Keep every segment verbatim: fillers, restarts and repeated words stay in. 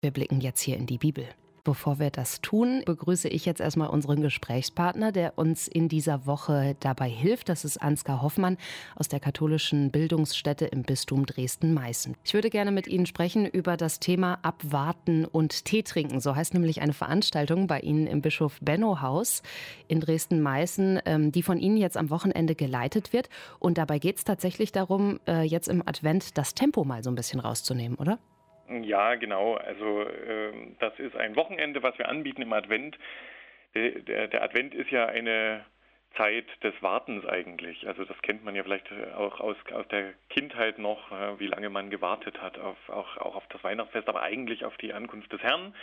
Wir blicken jetzt hier in die Bibel. Bevor wir das tun, begrüße ich jetzt erstmal unseren Gesprächspartner, der uns in dieser Woche dabei hilft. Das ist Ansgar Hoffmann aus der katholischen Bildungsstätte im Bistum Dresden-Meißen. Ich würde gerne mit Ihnen sprechen über das Thema Abwarten und Tee trinken. So heißt nämlich eine Veranstaltung bei Ihnen im Bischof-Benno-Haus in Dresden-Meißen, die von Ihnen jetzt am Wochenende geleitet wird. Und dabei geht es tatsächlich darum, jetzt im Advent das Tempo mal so ein bisschen rauszunehmen, oder? Ja, genau. Also äh, das ist ein Wochenende, was wir anbieten im Advent. Der, der, der Advent ist ja eine Zeit des Wartens eigentlich. Also das kennt man ja vielleicht auch aus, aus der Kindheit noch, äh, wie lange man gewartet hat, auf, auch, auch auf das Weihnachtsfest, aber eigentlich auf die Ankunft des Herrn,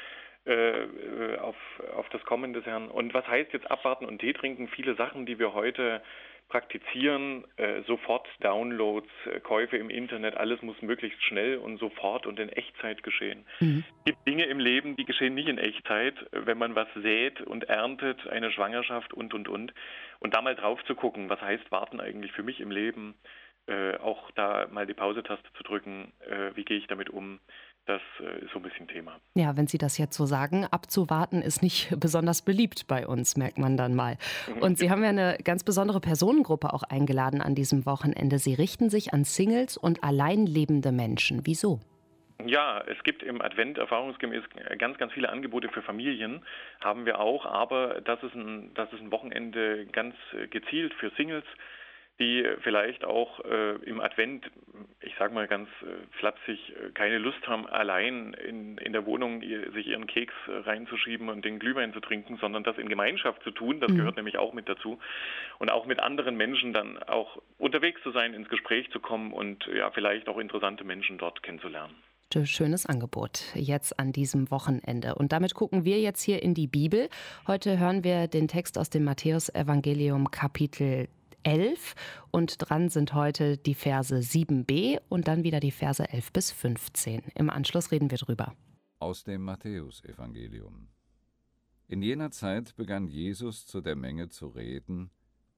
äh, auf, auf das Kommen des Herrn. Und was heißt jetzt abwarten und Tee trinken? Viele Sachen, die wir heute praktizieren, äh, sofort Downloads, äh, Käufe im Internet, alles muss möglichst schnell und sofort und in Echtzeit geschehen. Mhm. Es gibt Dinge im Leben, die geschehen nicht in Echtzeit, wenn man was sät und erntet, eine Schwangerschaft und, und, und. Und da mal drauf zu gucken, was heißt Warten eigentlich für mich im Leben, äh, auch da mal die Pause-Taste zu drücken, äh, wie gehe ich damit um, das ist so ein bisschen Thema. Ja, wenn Sie das jetzt so sagen, abzuwarten ist nicht besonders beliebt bei uns, merkt man dann mal. Und Sie haben ja eine ganz besondere Personengruppe auch eingeladen an diesem Wochenende. Sie richten sich an Singles und allein lebende Menschen. Wieso? Ja, es gibt im Advent erfahrungsgemäß ganz, ganz viele Angebote für Familien, haben wir auch, aber das ist ein, das ist ein Wochenende ganz gezielt für Singles, die vielleicht auch äh, im Advent, ich sage mal ganz äh, flapsig, äh, keine Lust haben, allein in, in der Wohnung ihr, sich ihren Keks äh, reinzuschieben und den Glühwein zu trinken, sondern das in Gemeinschaft zu tun, das mhm. gehört nämlich auch mit dazu. Und auch mit anderen Menschen dann auch unterwegs zu sein, ins Gespräch zu kommen und ja vielleicht auch interessante Menschen dort kennenzulernen. Schönes Angebot jetzt an diesem Wochenende. Und damit gucken wir jetzt hier in die Bibel. Heute hören wir den Text aus dem Matthäus-Evangelium Kapitel elf und dran sind heute die Verse sieben b und dann wieder die Verse elf bis fünfzehn. Im Anschluss reden wir drüber. Aus dem Matthäus-Evangelium. In jener Zeit begann Jesus zu der Menge zu reden: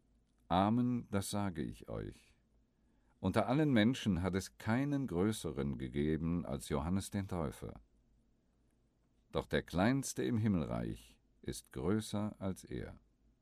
Amen, das sage ich euch. Unter allen Menschen hat es keinen größeren gegeben als Johannes den Täufer. Doch der Kleinste im Himmelreich ist größer als er.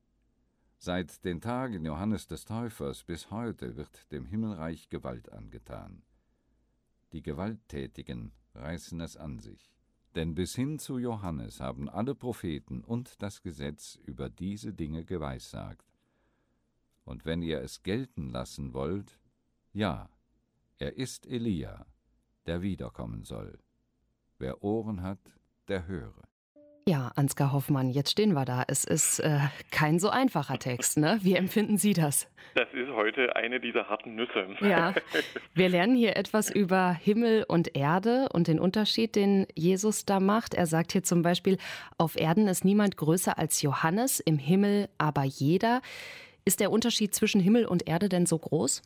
Seit den Tagen Johannes des Täufers bis heute wird dem Himmelreich Gewalt angetan. Die Gewalttätigen reißen es an sich. Denn bis hin zu Johannes haben alle Propheten und das Gesetz über diese Dinge geweissagt. Und wenn ihr es gelten lassen wollt, ja, er ist Elia, der wiederkommen soll. Wer Ohren hat, der höre. Ja, Ansgar Hoffmann, jetzt stehen wir da. Es ist äh, kein so einfacher Text, ne? Wie empfinden Sie das? Das ist heute eine dieser harten Nüsse. Ja, wir lernen hier etwas über Himmel und Erde und den Unterschied, den Jesus da macht. Er sagt hier zum Beispiel, auf Erden ist niemand größer als Johannes, im Himmel aber jeder. Ist der Unterschied zwischen Himmel und Erde denn so groß?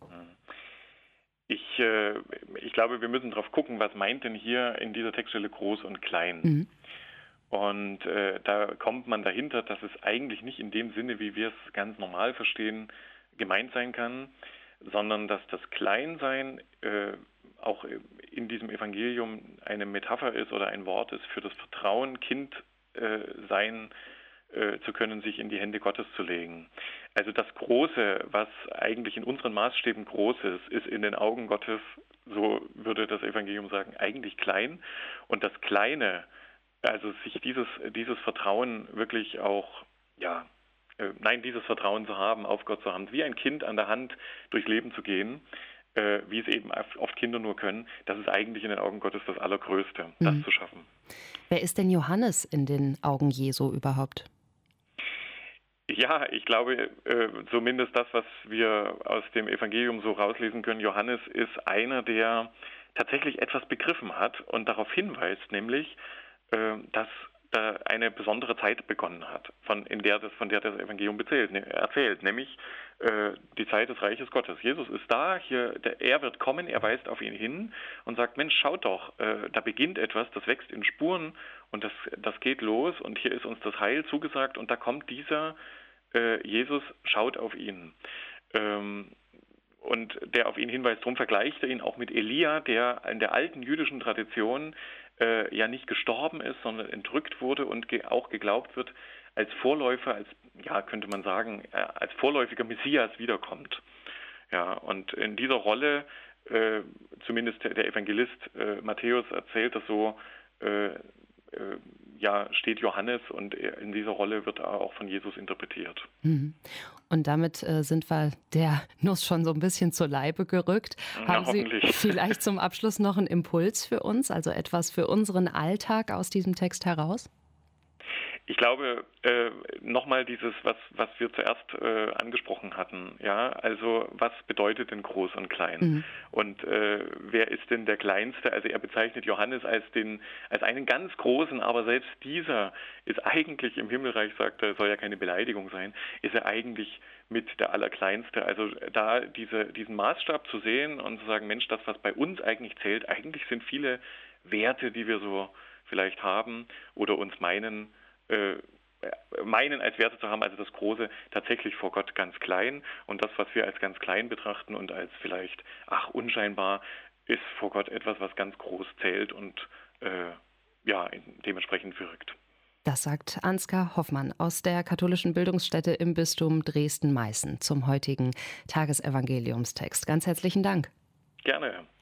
Ich, äh, ich glaube, wir müssen drauf gucken, was meint denn hier in dieser Textstelle groß und klein? Mhm. Und äh, da kommt man dahinter, dass es eigentlich nicht in dem Sinne, wie wir es ganz normal verstehen, gemeint sein kann, sondern dass das Kleinsein äh, auch in diesem Evangelium eine Metapher ist oder ein Wort ist für das Vertrauen, Kind äh, sein äh, zu können, sich in die Hände Gottes zu legen. Also das Große, was eigentlich in unseren Maßstäben groß ist, ist in den Augen Gottes, so würde das Evangelium sagen, eigentlich klein. Und das Kleine, also sich dieses, dieses Vertrauen wirklich auch, ja, äh, nein, dieses Vertrauen zu haben, auf Gott zu haben, wie ein Kind an der Hand durchs Leben zu gehen, äh, wie es eben oft Kinder nur können, das ist eigentlich in den Augen Gottes das Allergrößte, mhm. das zu schaffen. Wer ist denn Johannes in den Augen Jesu überhaupt? Ja, ich glaube, äh, zumindest das, was wir aus dem Evangelium so rauslesen können, Johannes ist einer, der tatsächlich etwas begriffen hat und darauf hinweist, nämlich, dass da eine besondere Zeit begonnen hat, von, in der das, von der das Evangelium erzählt, erzählt nämlich äh, die Zeit des Reiches Gottes. Jesus ist da, hier, der, er wird kommen, er weist auf ihn hin und sagt, Mensch, schaut doch, äh, da beginnt etwas, das wächst in Spuren und das, das geht los und hier ist uns das Heil zugesagt und da kommt dieser äh, Jesus, schaut auf ihn. Ähm, Und der auf ihn hinweist, darum vergleicht er ihn auch mit Elia, der in der alten jüdischen Tradition äh, ja nicht gestorben ist, sondern entrückt wurde und ge- auch geglaubt wird, als Vorläufer, als, ja, könnte man sagen, äh, als vorläufiger Messias wiederkommt. Ja, und in dieser Rolle, äh, zumindest der, der Evangelist äh, Matthäus erzählt das so, äh, äh, ja, steht Johannes und in dieser Rolle wird er auch von Jesus interpretiert. Mhm. Und damit äh, sind wir der Nuss schon so ein bisschen zur Leibe gerückt. Ja, Haben Sie hoffentlich. vielleicht zum Abschluss noch einen Impuls für uns, also etwas für unseren Alltag aus diesem Text heraus? Ich glaube, äh, nochmal dieses, was, was wir zuerst äh, angesprochen hatten, ja, also was bedeutet denn groß und klein? Mhm. Und äh, wer ist denn der Kleinste? Also er bezeichnet Johannes als den, als einen ganz großen, aber selbst dieser ist eigentlich im Himmelreich, sagt er, soll ja keine Beleidigung sein, ist er eigentlich mit der Allerkleinste. Also da diese, diesen Maßstab zu sehen und zu sagen, Mensch, das, was bei uns eigentlich zählt, eigentlich sind viele Werte, die wir so vielleicht haben oder uns meinen, meinen als Werte zu haben, also das Große tatsächlich vor Gott ganz klein und das, was wir als ganz klein betrachten und als vielleicht, ach, unscheinbar, ist vor Gott etwas, was ganz groß zählt und äh, ja, dementsprechend wirkt. Das sagt Ansgar Hoffmann aus der katholischen Bildungsstätte im Bistum Dresden-Meißen zum heutigen Tagesevangeliumstext. Ganz herzlichen Dank. Gerne.